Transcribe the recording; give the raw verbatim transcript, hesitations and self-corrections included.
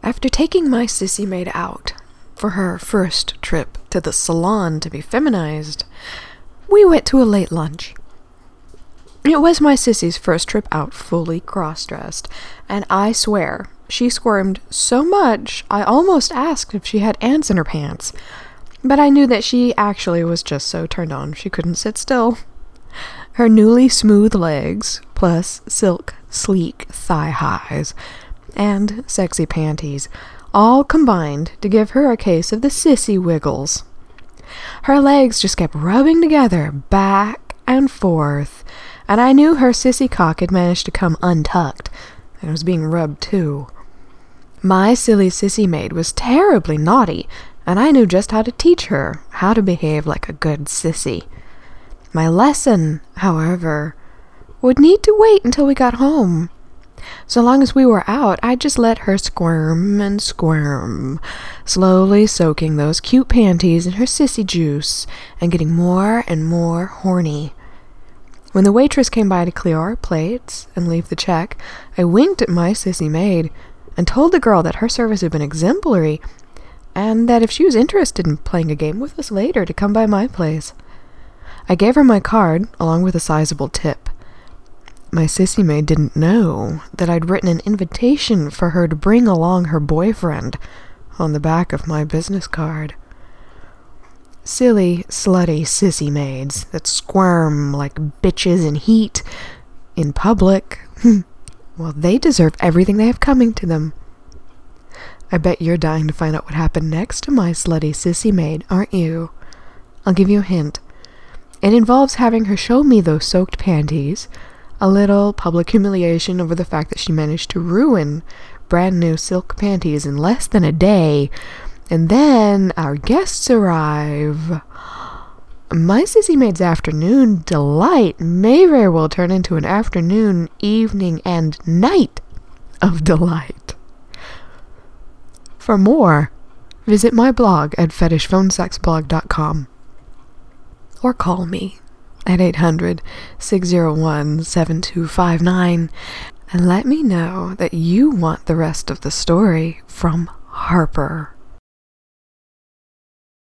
After taking my sissy maid out for her first trip to the salon to be feminized, we went to a late lunch. It was my sissy's first trip out fully cross-dressed, and I swear, she squirmed so much I almost asked if she had ants in her pants. But I knew that she actually was just so turned on she couldn't sit still. Her newly smooth legs, plus silk, sleek thigh highs, and sexy panties, all combined to give her a case of the sissy wiggles. Her legs just kept rubbing together, back and forth, and I knew her sissy cock had managed to come untucked, and was being rubbed too. My silly sissy maid was terribly naughty, and I knew just how to teach her how to behave like a good sissy. My lesson, however, would need to wait until we got home. So long as we were out, I'd just let her squirm and squirm, slowly soaking those cute panties in her sissy juice and getting more and more horny. When the waitress came by to clear our plates and leave the check, I winked at my sissy maid and told the girl that her service had been exemplary and that if she was interested in playing a game with us later to come by my place. I gave her my card along with a sizable tip. My sissy maid didn't know that I'd written an invitation for her to bring along her boyfriend on the back of my business card. Silly, slutty sissy maids that squirm like bitches in heat in public, well, they deserve everything they have coming to them. I bet you're dying to find out what happened next to my slutty sissy maid, aren't you? I'll give you a hint. It involves having her show me those soaked panties, a little public humiliation over the fact that she managed to ruin brand new silk panties in less than a day, and then our guests arrive. My sissy maid's afternoon delight may very well turn into an afternoon, evening, and night of delight. For more, visit my blog at fetish phone sex blog dot com or call me at eight hundred, six oh one, seven two five nine and let me know that you want the rest of the story from Harper.